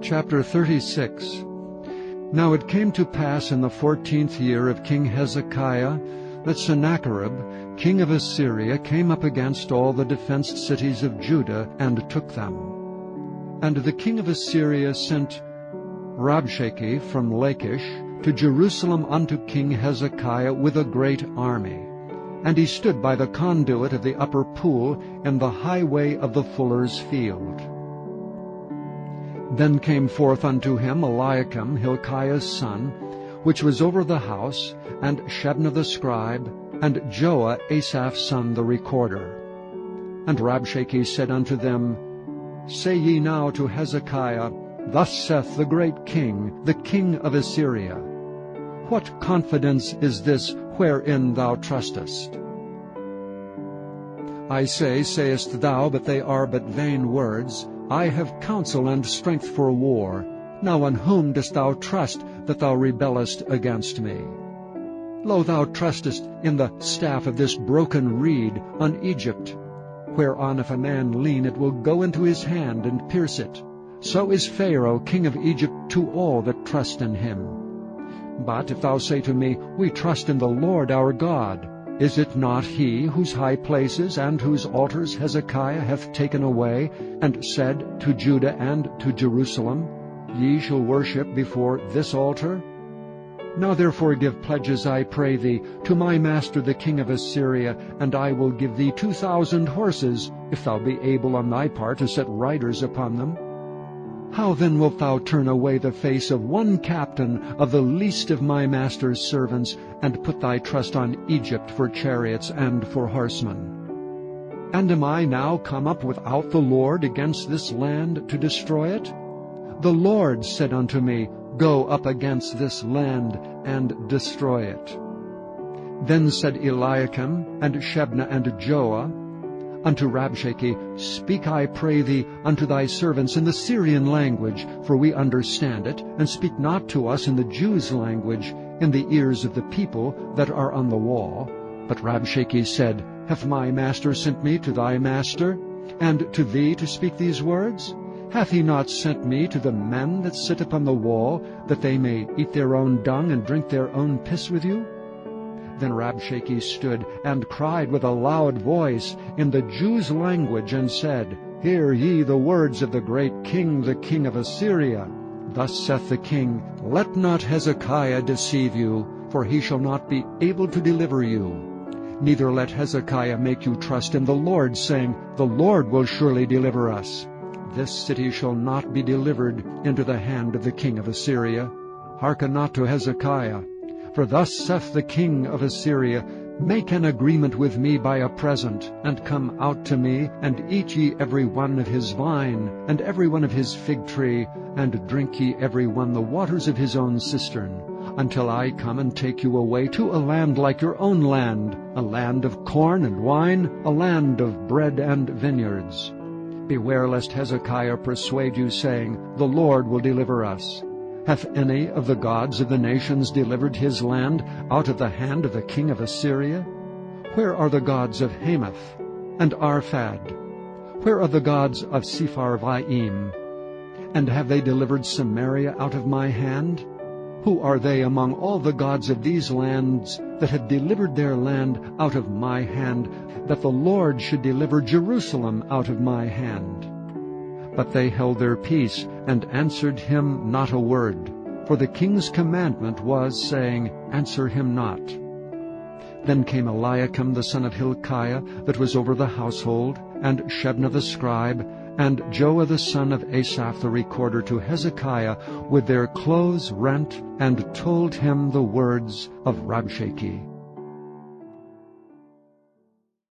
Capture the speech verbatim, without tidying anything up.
Chapter thirty-six. Now it came to pass in the fourteenth year of King Hezekiah that Sennacherib, king of Assyria, came up against all the defenced cities of Judah, and took them. And the king of Assyria sent Rabshakeh from Lachish to Jerusalem unto King Hezekiah with a great army. And he stood by the conduit of the upper pool in the highway of the fuller's field. Then came forth unto him Eliakim, Hilkiah's son, which was over the house, and Shebna the scribe, and Joah, Asaph's son, the recorder. And Rabshakeh said unto them, Say ye now to Hezekiah, Thus saith the great king, the king of Assyria, What confidence is this wherein thou trustest? I say, sayest thou, but they are but vain words. I have counsel and strength for war. Now on whom dost thou trust, that thou rebellest against me? Lo, thou trustest in the staff of this broken reed, on Egypt, whereon if a man lean, it will go into his hand and pierce it. So is Pharaoh king of Egypt to all that trust in him. But if thou say to me, We trust in the Lord our God, is it not he whose high places and whose altars Hezekiah hath taken away, and said to Judah and to Jerusalem, Ye shall worship before this altar? Now therefore give pledges, I pray thee, to my master the king of Assyria, and I will give thee two thousand horses, if thou be able on thy part to set riders upon them. How then wilt thou turn away the face of one captain of the least of my master's servants, and put thy trust on Egypt for chariots and for horsemen? And am I now come up without the Lord against this land to destroy it? The Lord said unto me, Go up against this land and destroy it. Then said Eliakim and Shebna and Joah unto Rabshakeh, Speak, I pray thee, unto thy servants in the Syrian language, for we understand it, and speak not to us in the Jews' language, in the ears of the people that are on the wall. But Rabshakeh said, Hath my master sent me to thy master, and to thee to speak these words? Hath he not sent me to the men that sit upon the wall, that they may eat their own dung and drink their own piss with you? Then Rabshakeh stood and cried with a loud voice in the Jews' language, and said, Hear ye the words of the great king, the king of Assyria. Thus saith the king, Let not Hezekiah deceive you, for he shall not be able to deliver you. Neither let Hezekiah make you trust in the Lord, saying, The Lord will surely deliver us. This city shall not be delivered into the hand of the king of Assyria. Hearken not to Hezekiah. For thus saith the king of Assyria, Make an agreement with me by a present, and come out to me, and eat ye every one of his vine, and every one of his fig tree, and drink ye every one the waters of his own cistern, until I come and take you away to a land like your own land, a land of corn and wine, a land of bread and vineyards. Beware lest Hezekiah persuade you, saying, The Lord will deliver us. Hath any of the gods of the nations delivered his land out of the hand of the king of Assyria? Where are the gods of Hamath and Arphad? Where are the gods of Sepharvaim? And have they delivered Samaria out of my hand? Who are they among all the gods of these lands that have delivered their land out of my hand, that the Lord should deliver Jerusalem out of my hand? But they held their peace, and answered him not a word. For the king's commandment was, saying, Answer him not. Then came Eliakim the son of Hilkiah, that was over the household, and Shebna the scribe, and Joah the son of Asaph the recorder, to Hezekiah with their clothes rent, and told him the words of Rabshakeh.